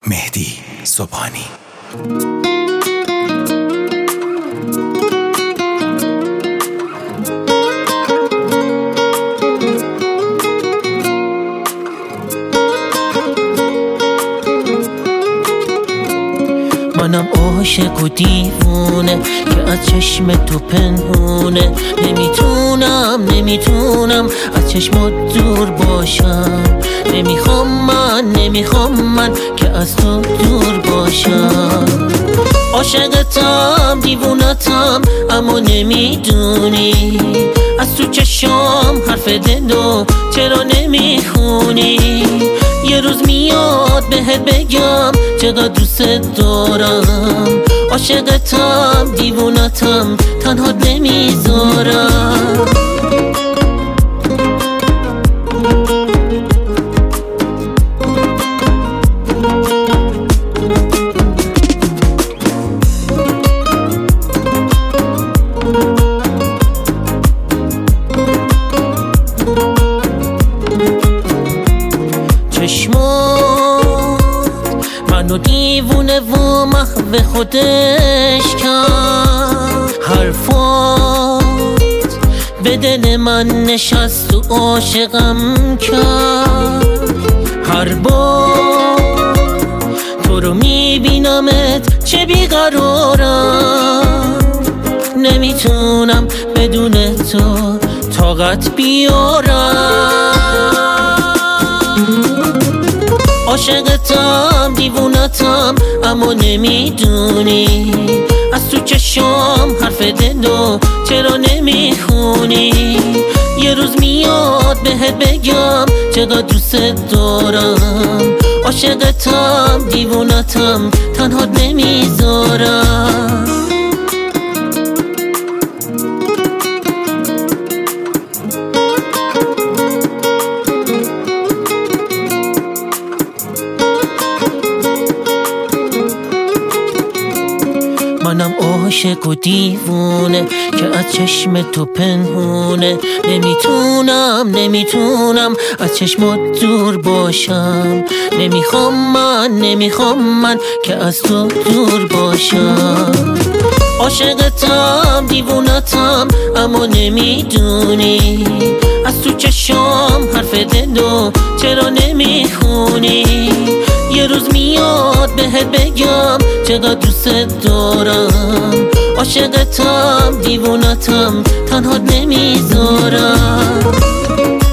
مهدی صبحانی. منم عاشق و دیوونه که از چشم تو پنهونه. نمیتونم از چشمات دور باشم. نمیخوام من که از تو دور باشم. عاشقتم دیوونتم اما نمیدونی. از تو چشام حرف دلو چرا نمیخونی؟ یه روز میاد بهت بگم چقدر دوست دارم. عاشقتم دیوونتم تنها نمیذارم. منو دیوونه و محو خودش کرد. حرفات به دل من نشست و عاشقم کرد. هر بار تو رو میبینمت چه بیقرارم. نمیتونم بدون تو طاقت بیارم. عاشقتم دیوونتم اما نمیدونی. از تو چشام حرف دلو چرا نمیخونی؟ یه روز میاد بهت بگم چقدر دوست دارم. عاشقتم دیوونتم تنها نمیذارم. منم عاشق و دیوونه که از چشم تو پنهونه. نمیتونم از چشمات دور باشم. نمیخوام من که از تو دور باشم. عاشقتم دیوونتم اما نمیدونی. از تو چشام حرف دلو چرا نمیخونی؟ یه روز میاد بهت بگم چقدر دوست دارم. عاشقتم دیوونتم تنها نمیذارم.